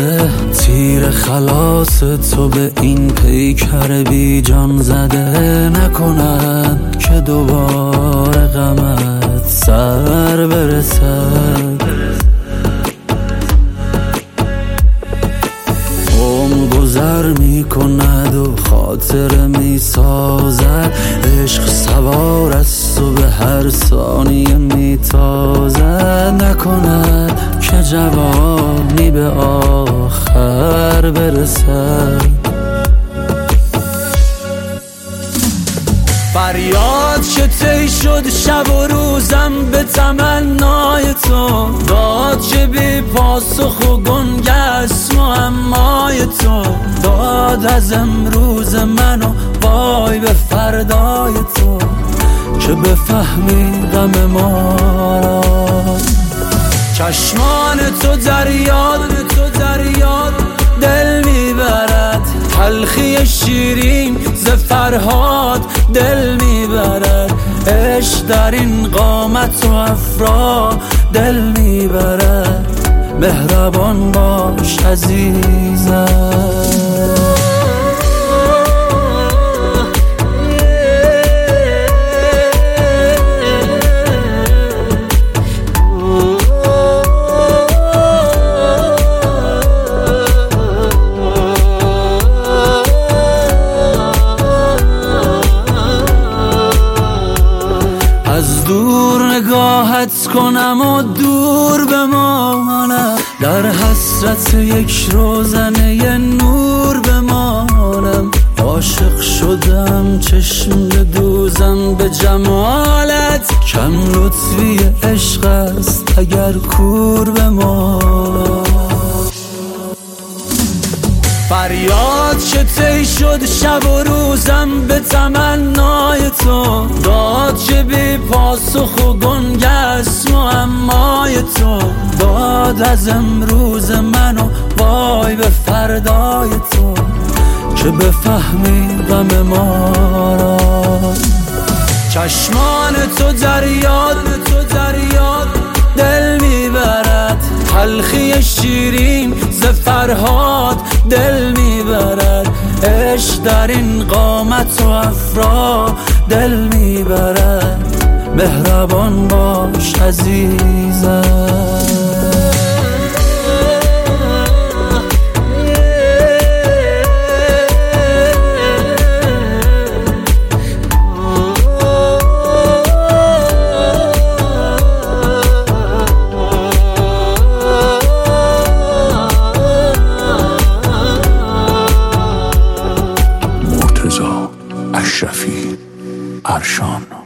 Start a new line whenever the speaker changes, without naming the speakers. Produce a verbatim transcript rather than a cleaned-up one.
زده، تیر خلاص تو به این پیکر بی جان زده، نکند که دوباره غمت سر برسد. عمر گذر می کند و خاطر می سازد، عشق سوار است و به هر ثانیه می تازد، نکند که جوانی به آخر برسد. فریاد که طی شد شب و روزم به تمنای تو، داد که بی پاسخ و گنگست معمای تو، داد از امروز منو وای به فردای تو، که بفهمی غم ما را. چشمان تو دریاد تو دریاد دل میبرد، تلخی شیرین ز فرهاد دل میبرد، عشق در این قامت و افرا دل میبرد، مهربان باش عزیزم. از دور نگاهت کنم و دور بمانم، در حسرت یک روزنه نور بمانم، عاشق شدم چشم بدوزم به جمالت، کم لطفی عشق است اگر کور بمانم. فریاد که طی شد شب و روزم به تمنای تو، داد که بی پاسخ و گنگست معمای تو، داد از امروز منو وای به فردای تو، که بفهمی غم ما را. چشمان تو دریاد تو دریاد دل میبرد، تلخی شیرین ز فرهاد دل میبرد، عشق در این قامت و افرا دل میبرد، مهربان باش عزیزم.
اشرفی ارشان.